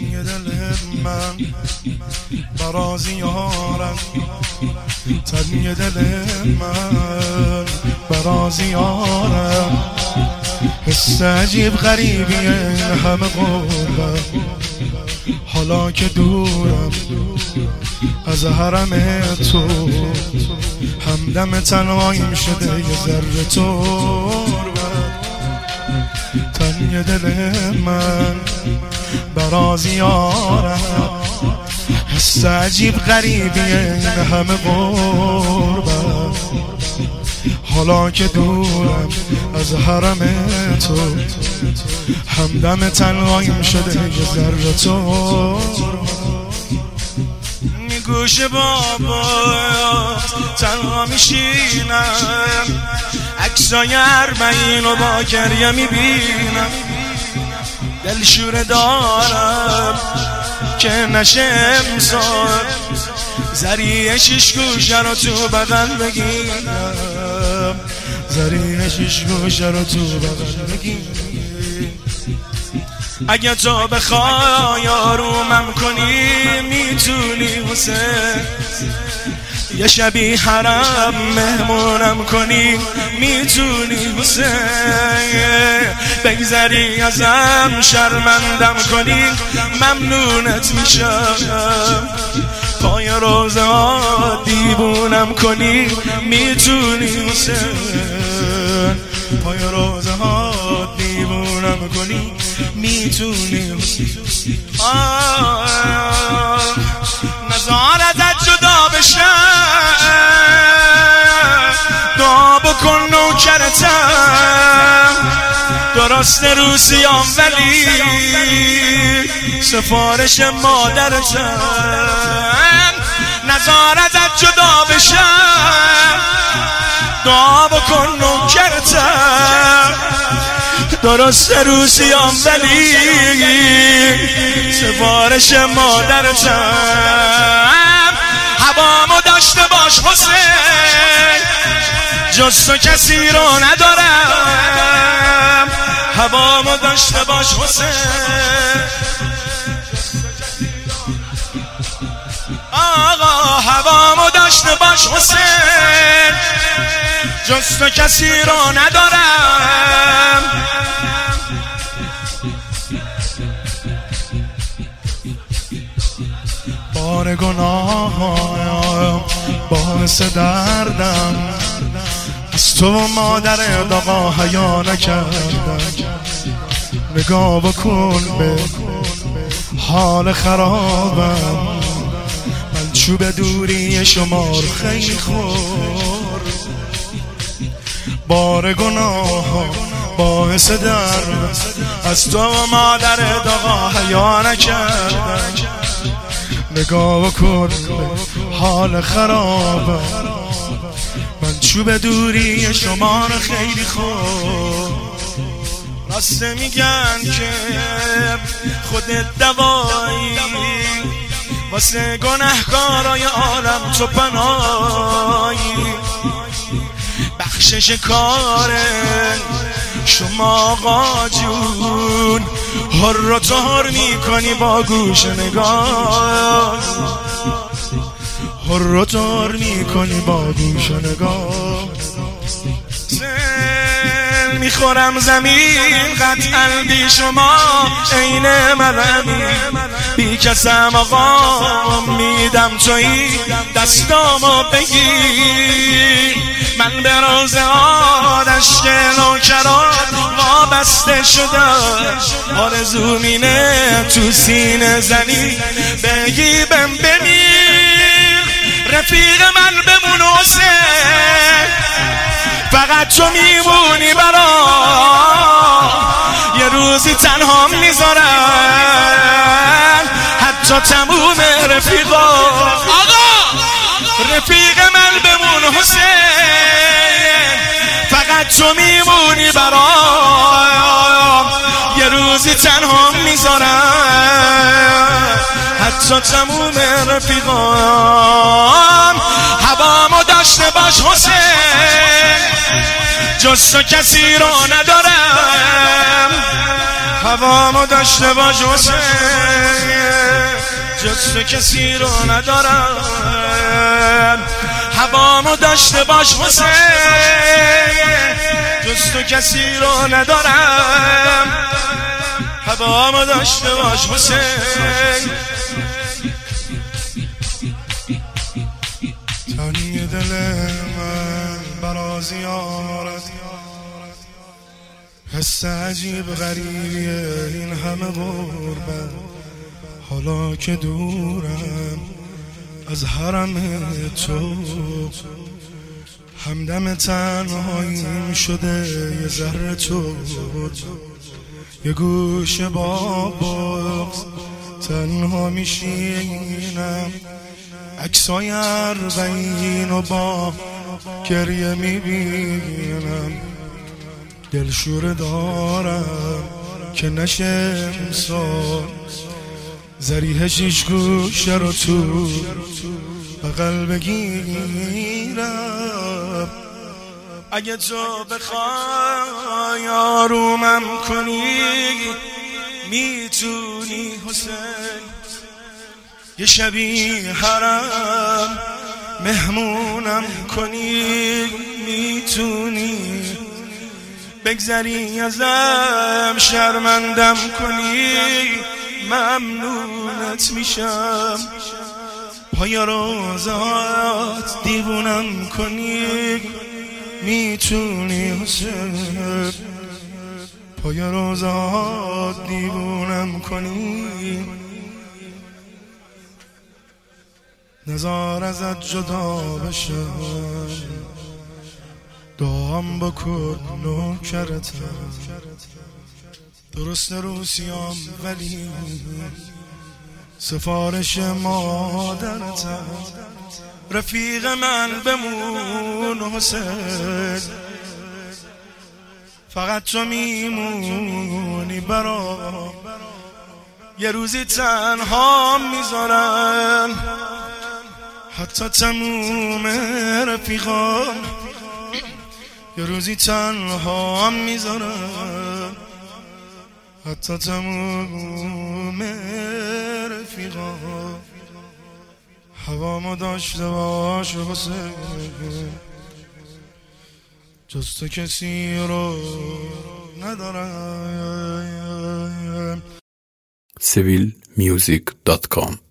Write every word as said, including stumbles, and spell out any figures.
تنگ دل من برازی یارم، تنگ دل من برازی یارم. حس عجیب غریبی این همه غربت، حالا که دورم از حرم تو، همدم تنهاییم شده یه ذره تربت. تنگ دل من برازی یارم، حس عجیب غریبی این همه غربت، حالا که دورم از حرم تو، همدم تنهاییم شده یه ذره تربت. گوش بابا تنها میشینم، عکسای اربعین و با گریه میبینم. دلشوره دارم که نشه امسال، زریع شیش گوشه رو تو بغل بگیرم، زریع شیش گوشه رو تو بغل بگیرم. اگه تو بخوای آرومم کنی میتونی حسین، یه شبی حرم مهمونم کنی میتونی حسین. بگذری ازم شرمندم کنی ممنونت میشم، پای روزه ها دیوونم کنی میتونی حسین، پای روزه ها دیوونم کنی میتونی حسین. نزار ازت جدا بشم، دعا بکن نوکرتم، درست روسیام ولی سفارش مادرتم. نزار ازت جدا بشم، دعا بکن نوکرتم، درست روسیام ولی سفارش مادرتم. هوامو داشته باش حسین، جز تو کسی رو ندارم. هوامو داشته باش حسین، آقا هوامو داشته باش حسین، جز تو کسی رو ندارم. بار گناهایم باعث دردم، از تو مادر آقا حیا نکردم. نگاه بکن به حال خرابم، من چوب دوری شمار خیلی خور. بار گناه باعث درد، از تو مادر آقا حیا نکردم. نگاه بکن به حال خرابم، من چوب دوری شما رو خیلی خوب. راسته میگن که خودت دوایی، واسه گناهکارای عالم تو پناهی. بخشش کاره شما آقا جون، هر رو تهر میکنی با گوش نگاه، هر رو تهر میکنی با گوش نگاه. سل میخورم زمین قطعا بی شما عین منمی، بی کسم آقا میدم تویی دستامو بگی. من به روز آدشک نوکرات وابسته شدم، آرزو مینه تو سینه زنی بگی بم بمیر. رفیق من بمون حسین، فقط تو میمونی برا، یه روزی تنها میذارم حتی تموم رفیقا. آقا رفیق من بمون حسین، فقط تو میمونی برام، یه روزی تنها میذارم حتی تموم رفیقام. هوامو داشته باش حسین، جز تو کسی رو ندارم، هوامو داشته باش حسین، جز تو کسی رو ندارم، هوامو داشته باش حسین، جز تو کسی رو ندارم، هوامو داشته باش حسین. تنی دل من برا زیارت، حس عجیب غریبیه این همه غربت، حالا که دورم از حرم تو، همدم تنهاییم شده یه ذره تو، یه گوشه با بغض تنها میشینم، عکسای اربعین و با گریه میبینم، دلشوره دارم که نشه امسال زریح شیش گوشه رو تو بغل بگیرم. اگه تو بخوای آرومم کنی میتونی حسین، یه شبی حرم مهمونم کنی میتونی، بگذری ازم شرمندم کنی ممنونت میشم، پای روزات دیوونم کنی میتونی حسین، پای روزات دیوونم کنی، نزار ازت جدا بشم، دعام بکن نوکرتم، درست روسیام ولی سفارش مادرتم، رفیق من بمون حسین، فقط تو میمونی برام، یه روزی تنها میذارن حتی تموم رفیقام، یه روزی تنها میذارن حتی تموم رفیقام، هوامو داشته باش حسین، جز تو کسی رو ندارم. سیویل میوزیک دات کام